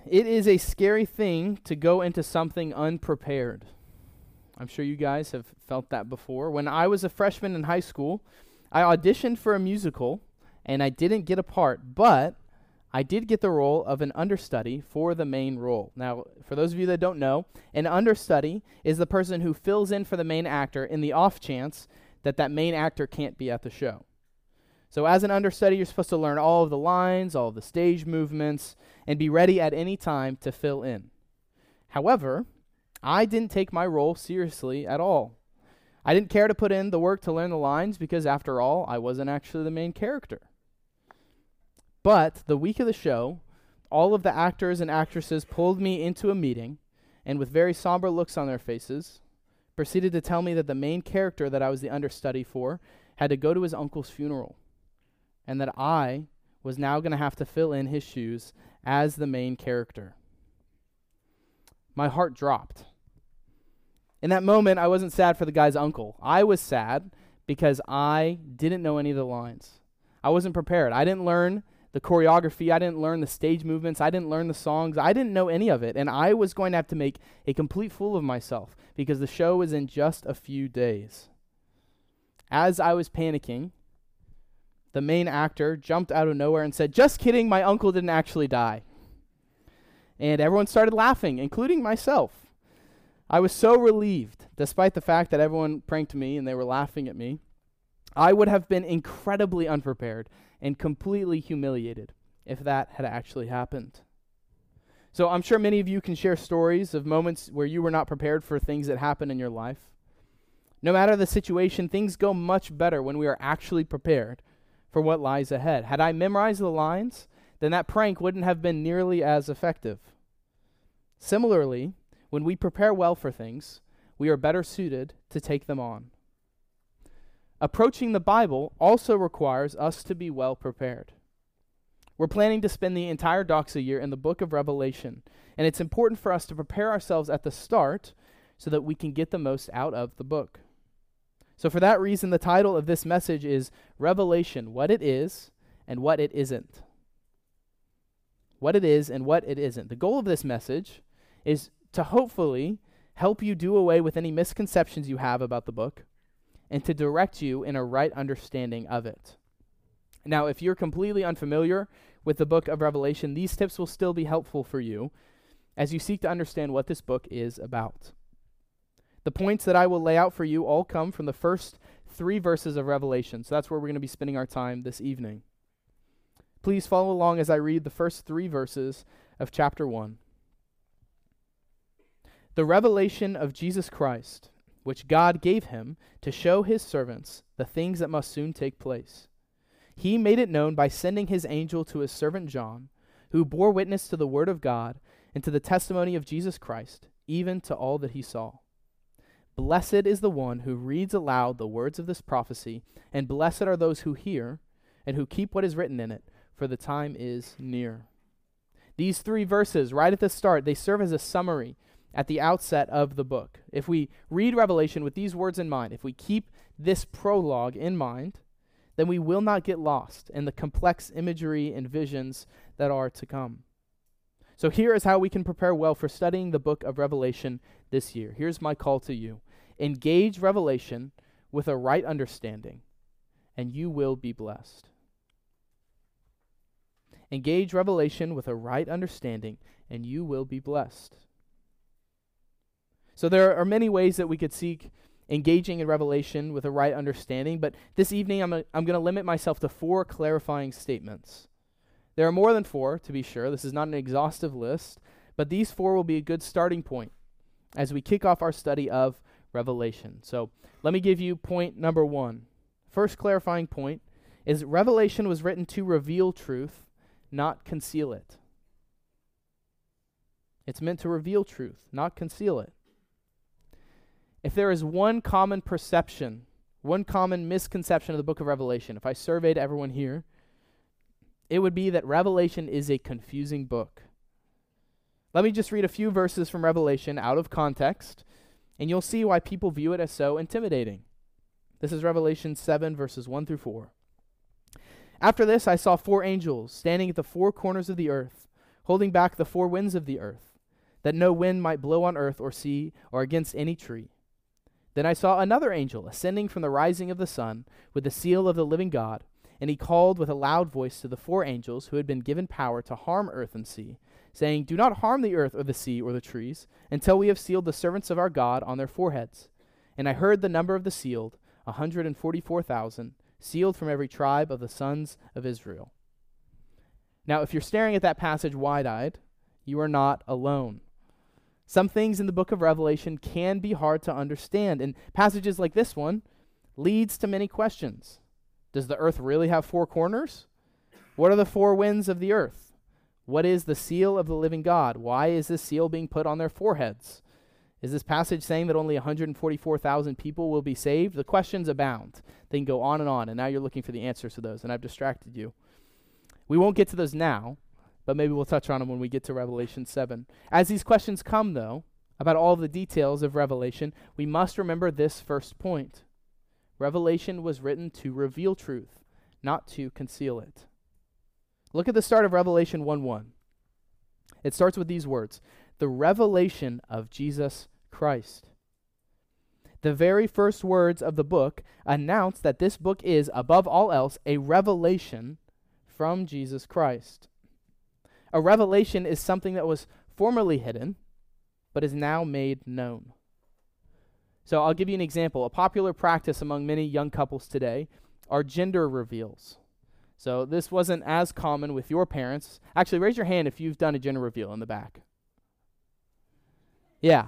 It is a scary thing to go into something unprepared. I'm sure you guys have felt that before. When I was a freshman in high school, I auditioned for a musical, and I didn't get a part, but I did get the role of an understudy for the main role. Now, for those of you that don't know, an understudy is the person who fills in for the main actor in the off chance that that main actor can't be at the show. So as an understudy, you're supposed to learn all of the lines, all of the stage movements, and be ready at any time to fill in. However, I didn't take my role seriously at all. I didn't care to put in the work to learn the lines because, after all, I wasn't actually the main character. But the week of the show, all of the actors and actresses pulled me into a meeting and, with very somber looks on their faces, proceeded to tell me that the main character that I was the understudy for had to go to his uncle's funeral, and that I was now going to have to fill in his shoes as the main character. My heart dropped. In that moment, I wasn't sad for the guy's uncle. I was sad because I didn't know any of the lines. I wasn't prepared. I didn't learn the choreography. I didn't learn the stage movements. I didn't learn the songs. I didn't know any of it, and I was going to have to make a complete fool of myself because the show was in just a few days. As I was panicking, the main actor jumped out of nowhere and said, "Just kidding, my uncle didn't actually die." And everyone started laughing, including myself. I was so relieved, despite the fact that everyone pranked me and they were laughing at me. I would have been incredibly unprepared and completely humiliated if that had actually happened. So I'm sure many of you can share stories of moments where you were not prepared for things that happened in your life. No matter the situation, things go much better when we are actually prepared for what lies ahead. Had I memorized the lines, then that prank wouldn't have been nearly as effective. Similarly, when we prepare well for things, we are better suited to take them on. Approaching the Bible also requires us to be well prepared. We're planning to spend the entire Doxa year in the book of Revelation, and it's important for us to prepare ourselves at the start so that we can get the most out of the book. So for that reason, the title of this message is Revelation, What It Is and What It Isn't. What it is and what it isn't. The goal of this message is to hopefully help you do away with any misconceptions you have about the book and to direct you in a right understanding of it. Now, if you're completely unfamiliar with the book of Revelation, these tips will still be helpful for you as you seek to understand what this book is about. The points that I will lay out for you all come from the first 3 verses of Revelation, so that's where we're going to be spending our time this evening. Please follow along as I read the first 3 verses of chapter 1. The revelation of Jesus Christ, which God gave him to show his servants the things that must soon take place. He made it known by sending his angel to his servant John, who bore witness to the word of God and to the testimony of Jesus Christ, even to all that he saw. Blessed is the one who reads aloud the words of this prophecy, and blessed are those who hear and who keep what is written in it, for the time is near. These 3 verses, right at the start, they serve as a summary at the outset of the book. If we read Revelation with these words in mind, if we keep this prologue in mind, then we will not get lost in the complex imagery and visions that are to come. So here is how we can prepare well for studying the book of Revelation this year. Here's my call to you. Engage Revelation with a right understanding, and you will be blessed. Engage Revelation with a right understanding, and you will be blessed. So there are many ways that we could seek engaging in Revelation with a right understanding, but this evening I'm going to limit myself to 4 clarifying statements. There are more than 4, to be sure. This is not an exhaustive list, but these 4 will be a good starting point as we kick off our study of Revelation. So let me give you point number 1. First clarifying point is Revelation was written to reveal truth, not conceal it. It's meant to reveal truth, not conceal it. If there is one common perception, one common misconception of the book of Revelation, if I surveyed everyone here, it would be that Revelation is a confusing book. Let me just read a few verses from Revelation out of context, and you'll see why people view it as so intimidating. This is Revelation 7, verses 1 through 4. After this, I saw 4 angels standing at the 4 corners of the earth, holding back the four winds of the earth, that no wind might blow on earth or sea or against any tree. Then I saw another angel ascending from the rising of the sun with the seal of the living God, and he called with a loud voice to the four angels who had been given power to harm earth and sea, saying, Do not harm the earth or the sea or the trees, until we have sealed the servants of our God on their foreheads. And I heard the number of the sealed, 144,000, sealed from every tribe of the sons of Israel. Now, if you're staring at that passage wide-eyed, you are not alone. Some things in the book of Revelation can be hard to understand, and passages like this one leads to many questions. Does the earth really have four corners? What are the four winds of the earth? What is the seal of the living God? Why is this seal being put on their foreheads? Is this passage saying that only 144,000 people will be saved? The questions abound. They can go on, and now you're looking for the answers to those, and I've distracted you. We won't get to those now, but maybe we'll touch on them when we get to Revelation 7. As these questions come, though, about all of the details of Revelation, we must remember this first point. Revelation was written to reveal truth, not to conceal it. Look at the start of Revelation 1:1. It starts with these words, the revelation of Jesus Christ. The very first words of the book announce that this book is, above all else, a revelation from Jesus Christ. A revelation is something that was formerly hidden, but is now made known. So I'll give you an example. A popular practice among many young couples today are gender reveals. So this wasn't as common with your parents. Actually, raise your hand if you've done a gender reveal in the back. Yeah.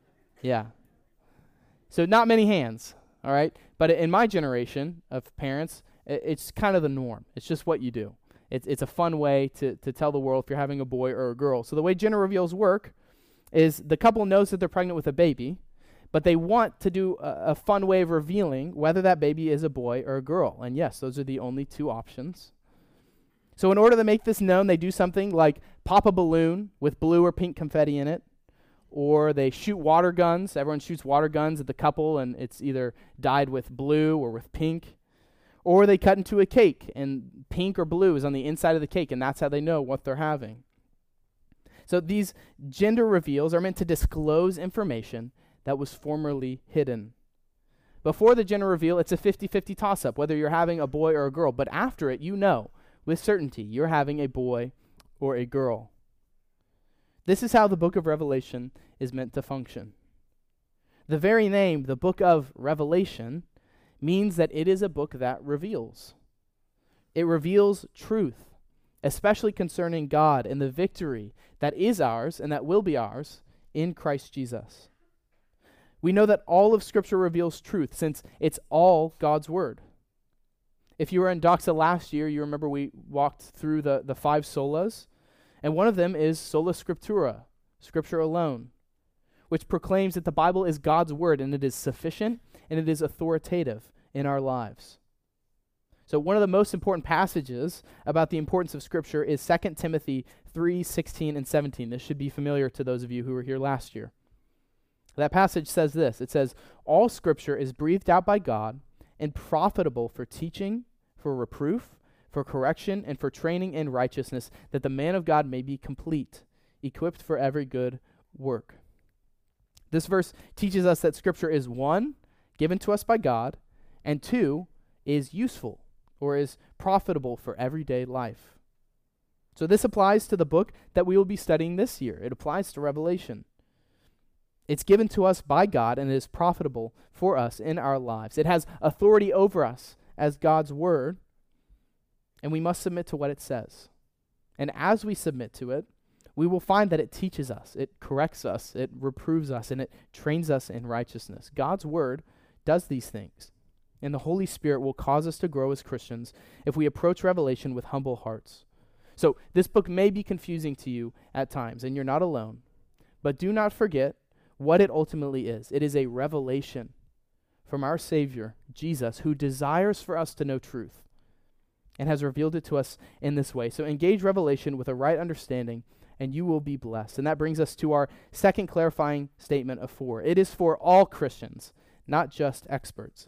So not many hands, all right? But in my generation of parents, it's kind of the norm. It's just what you do. It's a fun way to tell the world if you're having a boy or a girl. So the way gender reveals work is the couple knows that they're pregnant with a baby, but they want to do a fun way of revealing whether that baby is a boy or a girl. And yes, those are the only two options. So in order to make this known, they do something like pop a balloon with blue or pink confetti in it, or they shoot water guns. Everyone shoots water guns at the couple, and it's either dyed with blue or with pink. Or they cut into a cake, and pink or blue is on the inside of the cake, and that's how they know what they're having. So these gender reveals are meant to disclose information that was formerly hidden. Before the gender reveal, it's a 50-50 toss-up, whether you're having a boy or a girl. But after it, you know with certainty you're having a boy or a girl. This is how the book of Revelation is meant to function. The very name, the book of Revelation, means that it is a book that reveals. It reveals truth, especially concerning God and the victory that is ours and that will be ours in Christ Jesus. We know that all of Scripture reveals truth since it's all God's Word. If you were in Doxa last year, you remember we walked through the five solas, and one of them is sola scriptura, Scripture alone, which proclaims that the Bible is God's Word and it is sufficient and it is authoritative in our lives. So one of the most important passages about the importance of Scripture is 2 Timothy 3:16 and 17. This should be familiar to those of you who were here last year. That passage says this. It says, all Scripture is breathed out by God and profitable for teaching, for reproof, for correction, and for training in righteousness, that the man of God may be complete, equipped for every good work. This verse teaches us that Scripture is, one, given to us by God, and two, is useful or is profitable for everyday life. So this applies to the book that we will be studying this year. It applies to Revelation. It's given to us by God and it is profitable for us in our lives. It has authority over us as God's Word, and we must submit to what it says. And as we submit to it, we will find that it teaches us, it corrects us, it reproves us, and it trains us in righteousness. God's Word does these things, and the Holy Spirit will cause us to grow as Christians if we approach Revelation with humble hearts. So this book may be confusing to you at times, and you're not alone, but do not forget what it ultimately is. It is a revelation from our Savior, Jesus, who desires for us to know truth and has revealed it to us in this way. So engage Revelation with a right understanding, and you will be blessed. And that brings us to our second clarifying statement of 4. It is for all Christians, not just experts.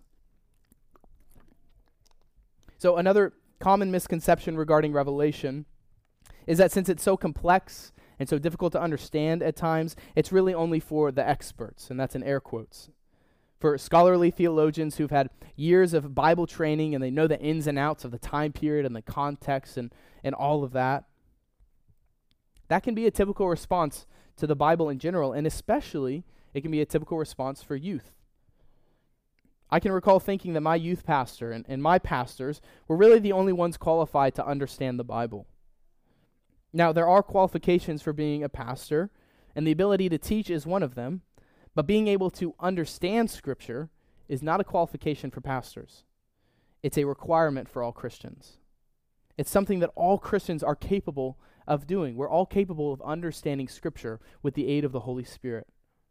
So another common misconception regarding Revelation is that since it's so complex and so difficult to understand at times, it's really only for the experts, and that's in air quotes. For scholarly theologians who've had years of Bible training and they know the ins and outs of the time period and the context and all of that, that can be a typical response to the Bible in general, and especially it can be a typical response for youth. I can recall thinking that my youth pastor and my pastors were really the only ones qualified to understand the Bible. Now, there are qualifications for being a pastor, and the ability to teach is one of them, but being able to understand Scripture is not a qualification for pastors. It's a requirement for all Christians. It's something that all Christians are capable of doing. We're all capable of understanding Scripture with the aid of the Holy Spirit.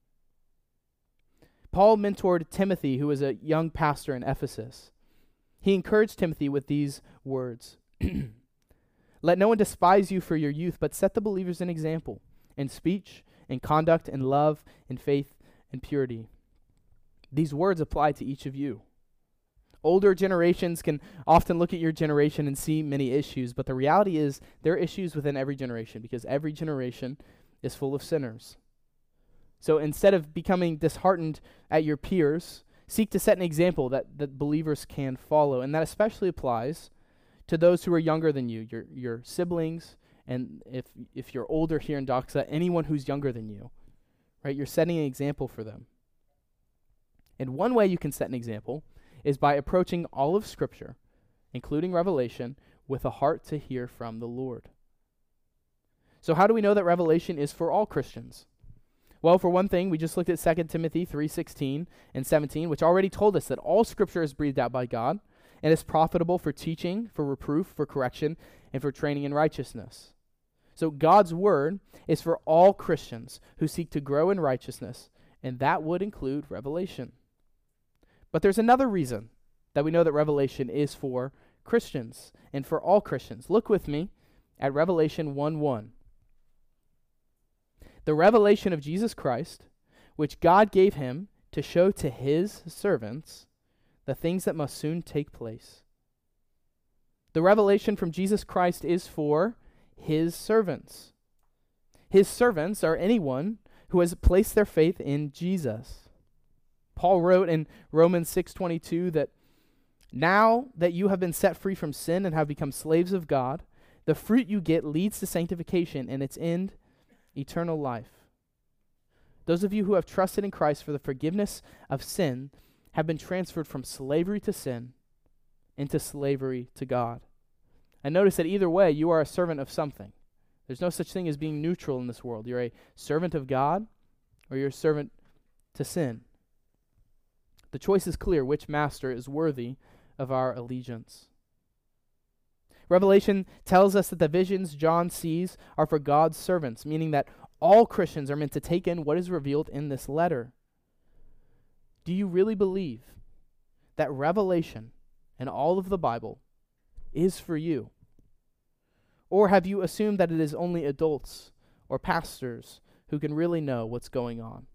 Paul mentored Timothy, who was a young pastor in Ephesus. He encouraged Timothy with these words. Let no one despise you for your youth, but set the believers an example in speech, in conduct, in love, in faith, and purity. These words apply to each of you. Older generations can often look at your generation and see many issues, but the reality is there are issues within every generation because every generation is full of sinners. So instead of becoming disheartened at your peers, seek to set an example that believers can follow, and that especially applies to those who are younger than you, your siblings, and if you're older here in Doxa, anyone who's younger than you, right? You're setting an example for them. And one way you can set an example is by approaching all of Scripture, including Revelation, with a heart to hear from the Lord. So how do we know that Revelation is for all Christians? Well, for one thing, we just looked at 2 Timothy 3:16 and 17, which already told us that all Scripture is breathed out by God and is profitable for teaching, for reproof, for correction, and for training in righteousness. So God's Word is for all Christians who seek to grow in righteousness, and that would include Revelation. But there's another reason that we know that Revelation is for Christians and for all Christians. Look with me at Revelation 1:1. The revelation of Jesus Christ, which God gave him to show to his servants the things that must soon take place. The revelation from Jesus Christ is for his servants. His servants are anyone who has placed their faith in Jesus. Paul wrote in Romans 6:22 that now that you have been set free from sin and have become slaves of God, the fruit you get leads to sanctification and its end, eternal life. Those of you who have trusted in Christ for the forgiveness of sin have been transferred from slavery to sin into slavery to God. And notice that either way, you are a servant of something. There's no such thing as being neutral in this world. You're a servant of God or you're a servant to sin. The choice is clear which master is worthy of our allegiance. Revelation tells us that the visions John sees are for God's servants, meaning that all Christians are meant to take in what is revealed in this letter. Do you really believe that Revelation and all of the Bible is for you? Or have you assumed that it is only adults or pastors who can really know what's going on?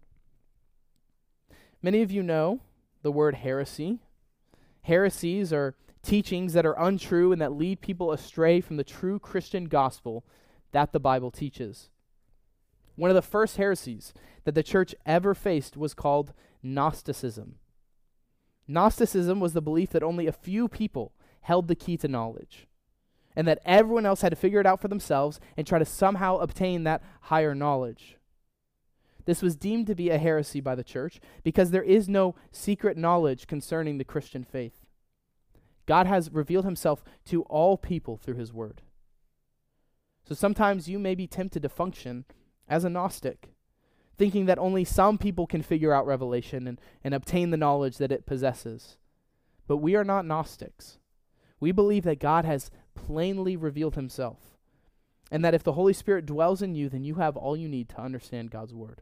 Many of you know the word heresy. Heresies are teachings that are untrue and that lead people astray from the true Christian gospel that the Bible teaches. One of the first heresies that the church ever faced was called Gnosticism. Gnosticism was the belief that only a few people held the key to knowledge, and that everyone else had to figure it out for themselves and try to somehow obtain that higher knowledge. This was deemed to be a heresy by the church because there is no secret knowledge concerning the Christian faith. God has revealed himself to all people through his word. So sometimes you may be tempted to function as a Gnostic, thinking that only some people can figure out Revelation and obtain the knowledge that it possesses. But we are not Gnostics. We believe that God has plainly revealed himself, and that if the Holy Spirit dwells in you, then you have all you need to understand God's word.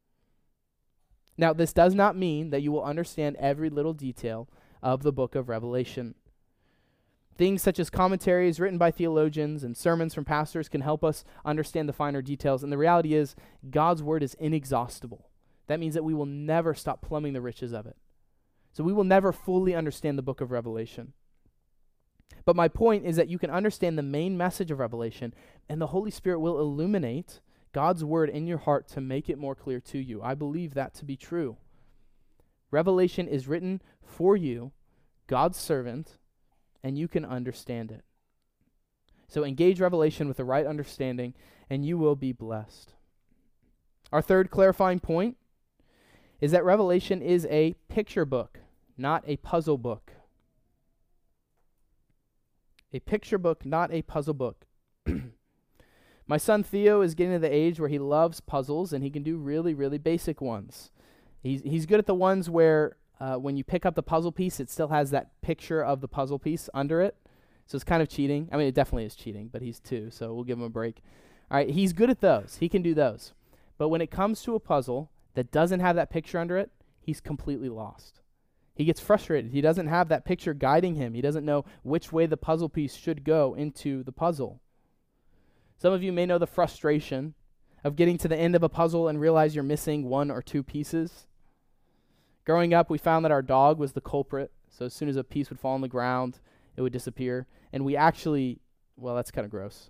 Now, this does not mean that you will understand every little detail of the book of Revelation. Things such as commentaries written by theologians and sermons from pastors can help us understand the finer details, and the reality is God's word is inexhaustible. That means that we will never stop plumbing the riches of it. So we will never fully understand the book of Revelation. But my point is that you can understand the main message of Revelation, and the Holy Spirit will illuminate God's word in your heart to make it more clear to you. I believe that to be true. Revelation is written for you, God's servant, and you can understand it. So engage Revelation with the right understanding, and you will be blessed. Our third clarifying point is that Revelation is a picture book, not a puzzle book. A picture book, not a puzzle book. My son Theo is getting to the age where he loves puzzles, and he can do really, really basic ones. He's good at the ones where when you pick up the puzzle piece, it still has that picture of the puzzle piece under it. So it's kind of cheating. I mean, it definitely is cheating, but he's 2, so we'll give him a break. All right, he's good at those. He can do those. But when it comes to a puzzle that doesn't have that picture under it, he's completely lost. He gets frustrated. He doesn't have that picture guiding him. He doesn't know which way the puzzle piece should go into the puzzle. Some of you may know the frustration of getting to the end of a puzzle and realize you're missing 1 or 2 pieces. Growing up, we found that our dog was the culprit. So as soon as a piece would fall on the ground, it would disappear. And we actually, well, that's kind of gross.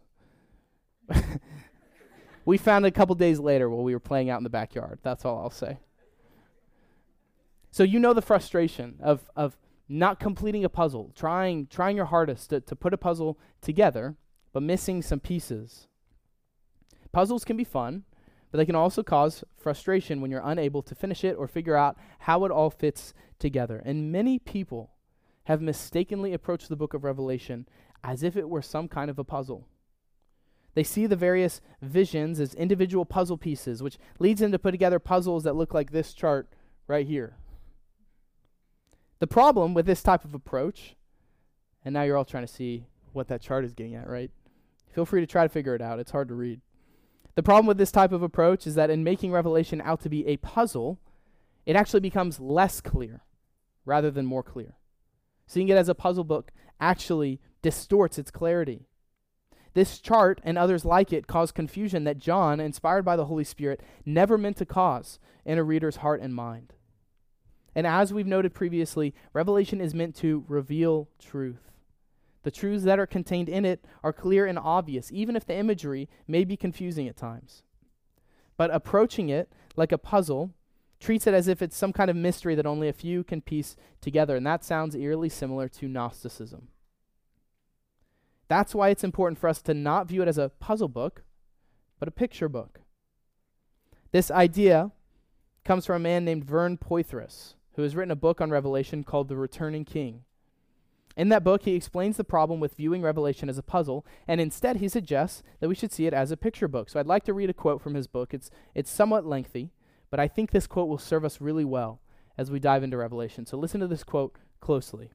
We found it a couple days later while we were playing out in the backyard. That's all I'll say. So you know the frustration of not completing a puzzle, trying your hardest to put a puzzle together, but missing some pieces. Puzzles can be fun, but they can also cause frustration when you're unable to finish it or figure out how it all fits together. And many people have mistakenly approached the book of Revelation as if it were some kind of a puzzle. They see the various visions as individual puzzle pieces, which leads them to put together puzzles that look like this chart right here. The problem with this type of approach, and now you're all trying to see what that chart is getting at, right? Feel free to try to figure it out. It's hard to read. The problem with this type of approach is that in making Revelation out to be a puzzle, it actually becomes less clear rather than more clear. Seeing it as a puzzle book actually distorts its clarity. This chart and others like it cause confusion that John, inspired by the Holy Spirit, never meant to cause in a reader's heart and mind. And as we've noted previously, Revelation is meant to reveal truth. The truths that are contained in it are clear and obvious, even if the imagery may be confusing at times. But approaching it like a puzzle treats it as if it's some kind of mystery that only a few can piece together, and that sounds eerily similar to Gnosticism. That's why it's important for us to not view it as a puzzle book, but a picture book. This idea comes from a man named Vern Poythress, who has written a book on Revelation called The Returning King. In that book, he explains the problem with viewing Revelation as a puzzle, and instead he suggests that we should see it as a picture book. So I'd like to read a quote from his book. It's somewhat lengthy, but I think this quote will serve us really well as we dive into Revelation. So listen to this quote closely.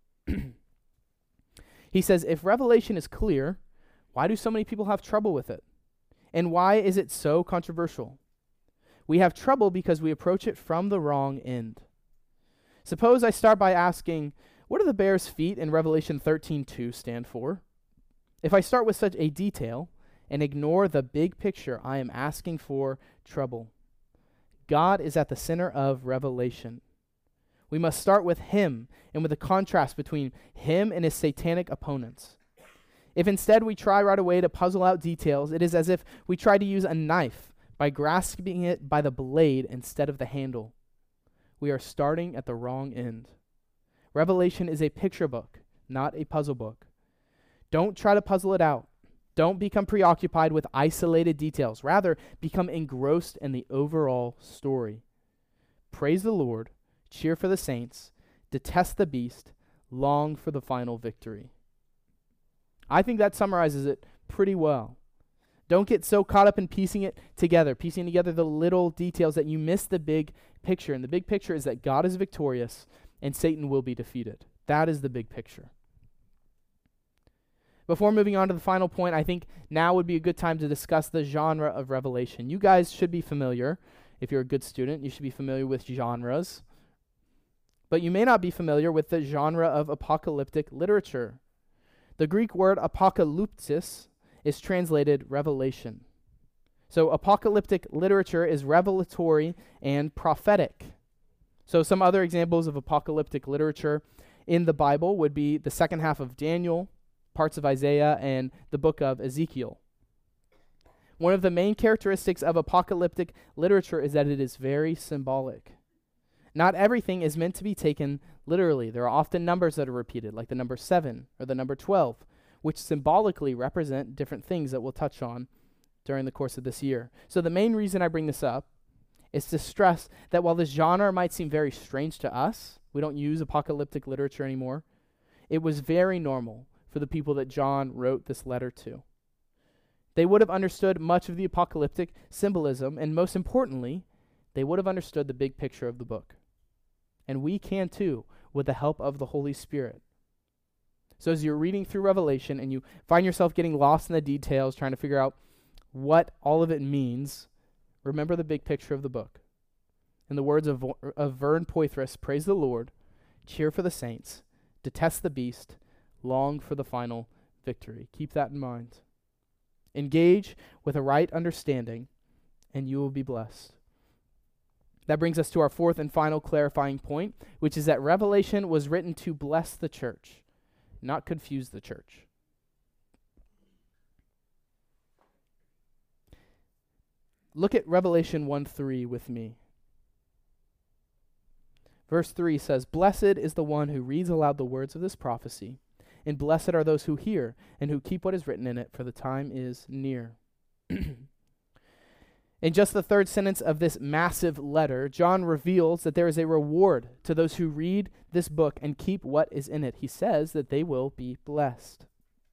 He says, "If Revelation is clear, why do so many people have trouble with it? And why is it so controversial? We have trouble because we approach it from the wrong end. Suppose I start by asking, what do the bear's feet in Revelation 13:2 stand for? If I start with such a detail and ignore the big picture, I am asking for trouble. God is at the center of Revelation. We must start with him and with the contrast between him and his satanic opponents. If instead we try right away to puzzle out details, it is as if we try to use a knife by grasping it by the blade instead of the handle. We are starting at the wrong end. Revelation is a picture book, not a puzzle book. Don't try to puzzle it out. Don't become preoccupied with isolated details. Rather, become engrossed in the overall story. Praise the Lord, cheer for the saints, detest the beast, long for the final victory." I think that summarizes it pretty well. Don't get so caught up in piecing together the little details that you miss the big picture. And the big picture is that God is victorious and Satan will be defeated. That is the big picture. Before moving on to the final point, I think now would be a good time to discuss the genre of Revelation. You guys should be familiar. If you're a good student, you should be familiar with genres. But you may not be familiar with the genre of apocalyptic literature. The Greek word apokalypsis is translated revelation. So apocalyptic literature is revelatory and prophetic. So some other examples of apocalyptic literature in the Bible would be the second half of Daniel, parts of Isaiah, and the book of Ezekiel. One of the main characteristics of apocalyptic literature is that it is very symbolic. Not everything is meant to be taken literally. There are often numbers that are repeated, like the number 7 or the number 12, which symbolically represent different things that we'll touch on during the course of this year. So the main reason I bring this up is to stress that while this genre might seem very strange to us, we don't use apocalyptic literature anymore, it was very normal for the people that John wrote this letter to. They would have understood much of the apocalyptic symbolism, and most importantly, they would have understood the big picture of the book. And we can too, with the help of the Holy Spirit. So as you're reading through Revelation and you find yourself getting lost in the details, trying to figure out what all of it means, remember the big picture of the book. In the words of Vern Poythress, praise the Lord, cheer for the saints, detest the beast, long for the final victory. Keep that in mind. Engage with a right understanding, and you will be blessed. That brings us to our fourth and final clarifying point, which is that Revelation was written to bless the church, not confuse the church. Look at Revelation 1:3 with me. Verse 3 says, "Blessed is the one who reads aloud the words of this prophecy, and blessed are those who hear and who keep what is written in it, for the time is near." In just the third sentence of this massive letter, John reveals that there is a reward to those who read this book and keep what is in it. He says that they will be blessed.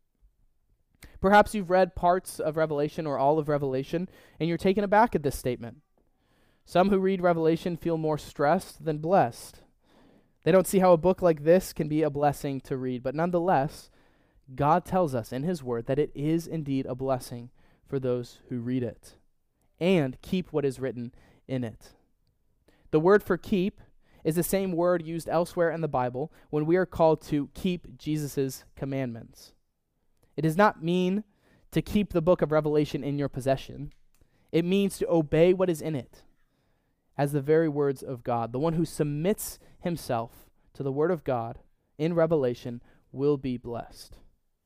Perhaps you've read parts of Revelation or all of Revelation, and you're taken aback at this statement. Some who read Revelation feel more stressed than blessed. They don't see how a book like this can be a blessing to read, but nonetheless, God tells us in His Word that it is indeed a blessing for those who read it and keep what is written in it. The word for keep is the same word used elsewhere in the Bible when we are called to keep Jesus' commandments. It does not mean to keep the book of Revelation in your possession. It means to obey what is in it as the very words of God. The one who submits himself to the word of God in Revelation will be blessed.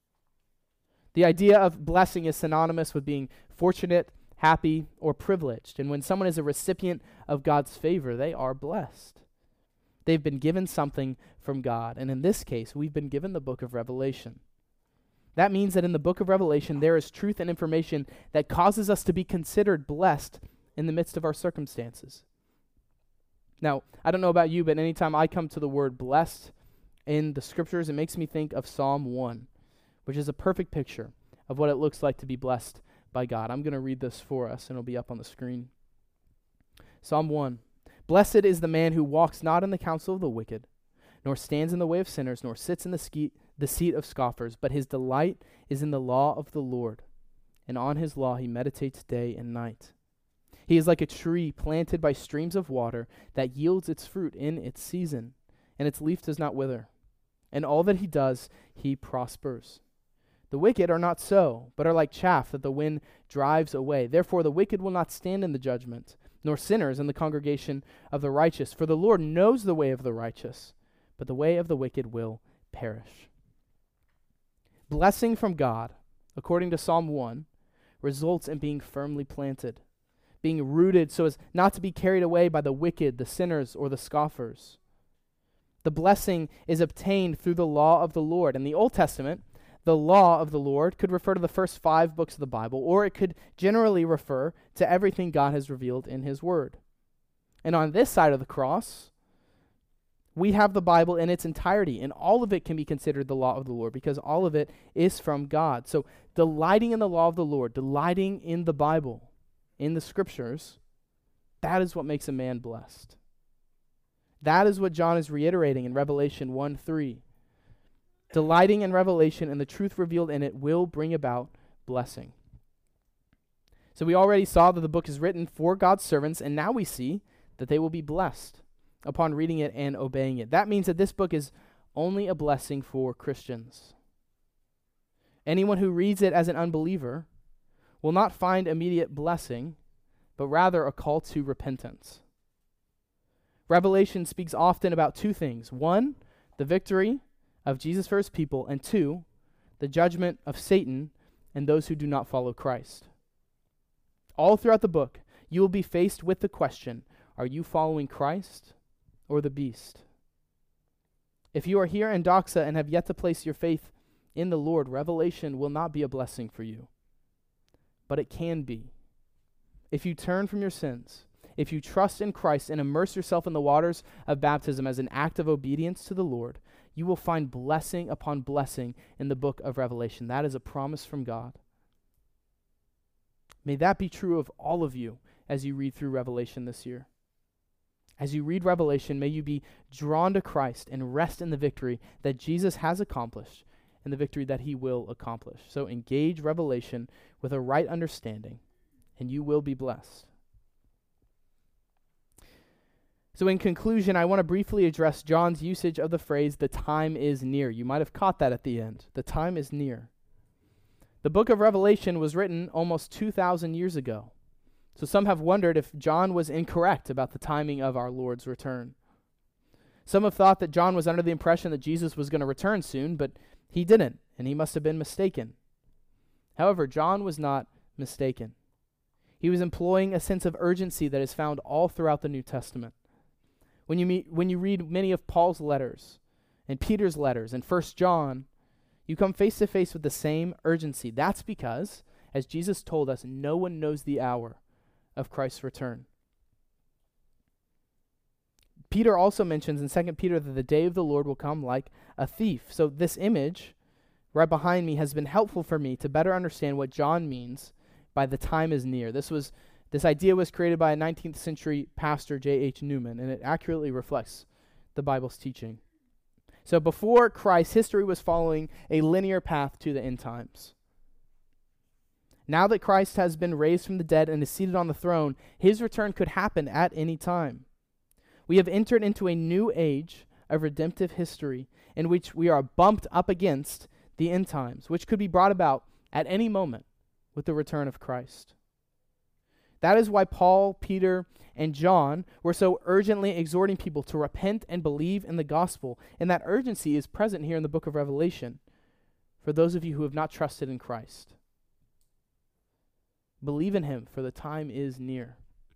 The idea of blessing is synonymous with being fortunate, happy, or privileged. And when someone is a recipient of God's favor, they are blessed. They've been given something from God. And in this case, we've been given the book of Revelation. That means that in the book of Revelation, there is truth and information that causes us to be considered blessed in the midst of our circumstances. Now, I don't know about you, but anytime I come to the word blessed in the scriptures, it makes me think of Psalm 1, which is a perfect picture of what it looks like to be blessed by God. I'm going to read this for us, and it'll be up on the screen. Psalm 1, "Blessed is the man who walks not in the counsel of the wicked, nor stands in the way of sinners, nor sits in the seat of scoffers, but his delight is in the law of the Lord, and on his law he meditates day and night. He is like a tree planted by streams of water that yields its fruit in its season, and its leaf does not wither. And all that he does, he prospers. The wicked are not so, but are like chaff that the wind drives away. Therefore the wicked will not stand in the judgment, nor sinners in the congregation of the righteous. For the Lord knows the way of the righteous, but the way of the wicked will perish." Blessing from God, according to Psalm 1, results in being firmly planted, being rooted so as not to be carried away by the wicked, the sinners, or the scoffers. The blessing is obtained through the law of the Lord. In the Old Testament, the law of the Lord could refer to the first 5 books of the Bible, or it could generally refer to everything God has revealed in His Word. And on this side of the cross, we have the Bible in its entirety, and all of it can be considered the law of the Lord because all of it is from God. So delighting in the law of the Lord, delighting in the Bible, in the Scriptures, that is what makes a man blessed. That is what John is reiterating in Revelation 1:3. Delighting in Revelation and the truth revealed in it will bring about blessing. So we already saw that the book is written for God's servants, and now we see that they will be blessed upon reading it and obeying it. That means that this book is only a blessing for Christians. Anyone who reads it as an unbeliever will not find immediate blessing, but rather a call to repentance. Revelation speaks often about 2 things. 1, the victory of Jesus for his people, and 2, the judgment of Satan and those who do not follow Christ. All throughout the book, you will be faced with the question, are you following Christ or the beast? If you are here in Doxa and have yet to place your faith in the Lord, Revelation will not be a blessing for you. But it can be. If you turn from your sins, if you trust in Christ and immerse yourself in the waters of baptism as an act of obedience to the Lord, you will find blessing upon blessing in the book of Revelation. That is a promise from God. May that be true of all of you as you read through Revelation this year. As you read Revelation, may you be drawn to Christ and rest in the victory that Jesus has accomplished and the victory that he will accomplish. So engage Revelation with a right understanding, and you will be blessed. So in conclusion, I want to briefly address John's usage of the phrase, the time is near. You might have caught that at the end. The time is near. The book of Revelation was written almost 2,000 years ago. So some have wondered if John was incorrect about the timing of our Lord's return. Some have thought that John was under the impression that Jesus was going to return soon, but he didn't, and he must have been mistaken. However, John was not mistaken. He was employing a sense of urgency that is found all throughout the New Testament. When you read many of Paul's letters and Peter's letters and 1 John, you come face to face with the same urgency. That's because, as Jesus told us, no one knows the hour of Christ's return. Peter also mentions in 2 Peter that the day of the Lord will come like a thief. So this image right behind me has been helpful for me to better understand what John means by the time is near. This idea was created by a 19th century pastor, J.H. Newman, and it accurately reflects the Bible's teaching. So before Christ, history was following a linear path to the end times. Now that Christ has been raised from the dead and is seated on the throne, his return could happen at any time. We have entered into a new age of redemptive history in which we are bumped up against the end times, which could be brought about at any moment with the return of Christ. That is why Paul, Peter, and John were so urgently exhorting people to repent and believe in the gospel. And that urgency is present here in the book of Revelation for those of you who have not trusted in Christ. Believe in him, for the time is near.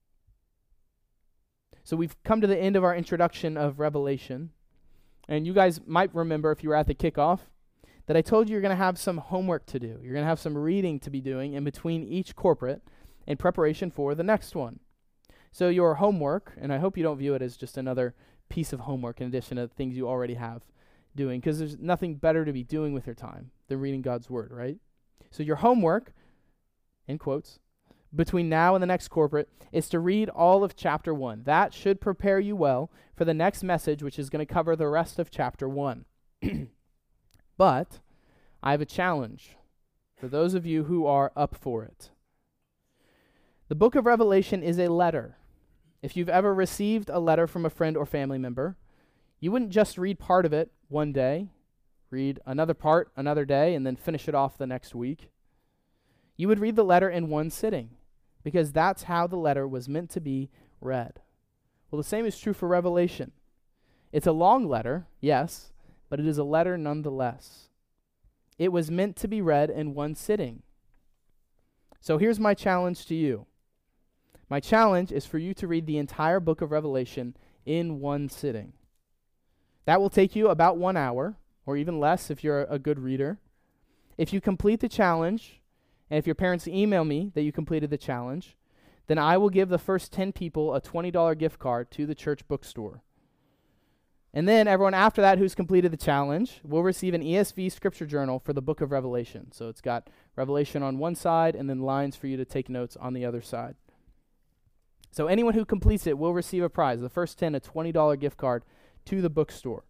So we've come to the end of our introduction of Revelation. And you guys might remember, if you were at the kickoff, that I told you you're going to have some homework to do. You're going to have some reading to be doing in between each corporate in preparation for the next one. So your homework, and I hope you don't view it as just another piece of homework in addition to things you already have doing, because there's nothing better to be doing with your time than reading God's word, right? So your homework, in quotes, between now and the next corporate is to read all of chapter 1. That should prepare you well for the next message, which is going to cover the rest of chapter 1. But I have a challenge for those of you who are up for it. The book of Revelation is a letter. If you've ever received a letter from a friend or family member, you wouldn't just read part of it one day, read another part another day, and then finish it off the next week. You would read the letter in one sitting, because that's how the letter was meant to be read. Well, the same is true for Revelation. It's a long letter, yes, but it is a letter nonetheless. It was meant to be read in one sitting. So here's my challenge to you. My challenge is for you to read the entire book of Revelation in one sitting. That will take you about 1 hour, or even less if you're a good reader. If you complete the challenge, and if your parents email me that you completed the challenge, then I will give the first 10 people a $20 gift card to the church bookstore. And then everyone after that who's completed the challenge will receive an ESV scripture journal for the book of Revelation. So it's got Revelation on one side and then lines for you to take notes on the other side. So anyone who completes it will receive a prize. The first 10, a $20 gift card to the bookstore.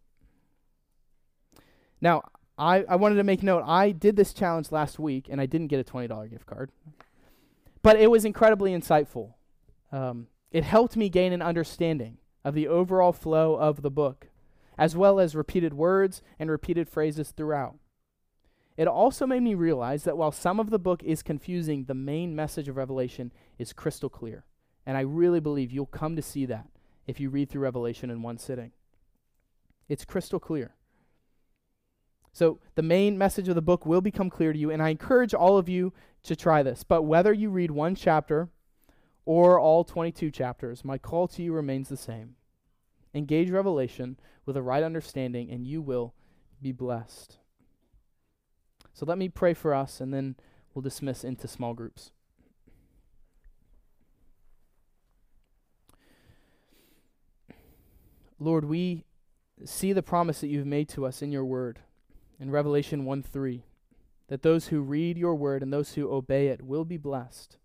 Now, I wanted to make note, I did this challenge last week, and I didn't get a $20 gift card. But it was incredibly insightful. It helped me gain an understanding of the overall flow of the book, as well as repeated words and repeated phrases throughout. It also made me realize that while some of the book is confusing, the main message of Revelation is crystal clear. And I really believe you'll come to see that if you read through Revelation in one sitting. It's crystal clear. So the main message of the book will become clear to you, and I encourage all of you to try this. But whether you read one chapter or all 22 chapters, my call to you remains the same. Engage Revelation with a right understanding, and you will be blessed. So let me pray for us, and then we'll dismiss into small groups. Lord, we see the promise that you've made to us in your word in Revelation 1:3, that those who read your word and those who obey it will be blessed.